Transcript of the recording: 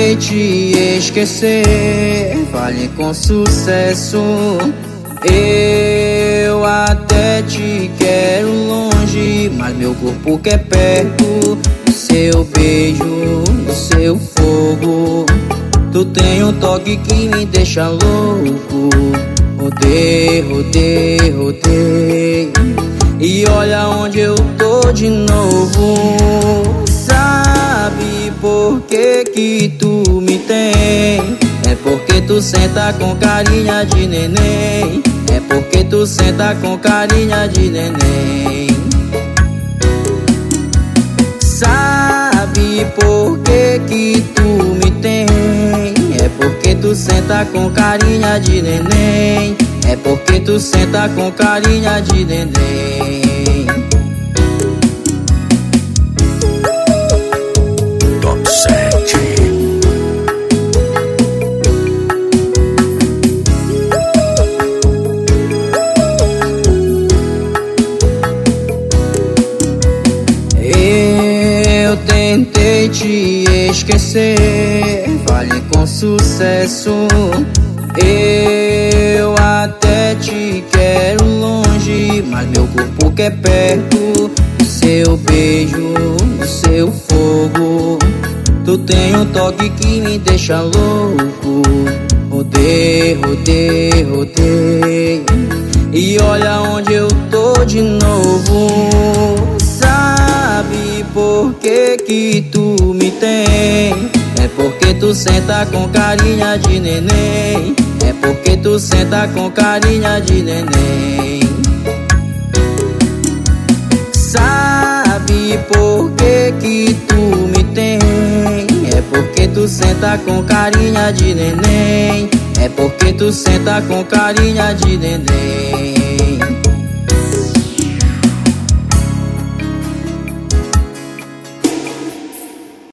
tentei te esquecer, falhei com sucesso. Eu até te quero longe, mas meu corpo quer perto. Do seu beijo, do seu fogo, tu tem um toque que me deixa louco. Rodei, rodei, rodei, e olha onde eu tô de novo. Sabe por que tu me tem? É porque tu senta com carinha de neném. É porque tu senta com carinha de neném. Sabe por que tu me tem? É porque tu senta com carinha de neném. É porque tu senta com carinha de neném. Top 7. Eu tentei te esquecer, falhei com sucesso. Eu até te quero longe, mas meu corpo quer perto. Do seu beijo, do seu fogo, tu tem um toque que me deixa louco. Rodei, rodei, rodei, e olha onde eu tô de novo. Sabe por que tu me tem? É porque tu senta com carinha de neném. É porque tu senta com carinha de neném. Sabe por que tu me tem? É porque tu senta com carinha de neném. É porque tu senta com carinha de neném.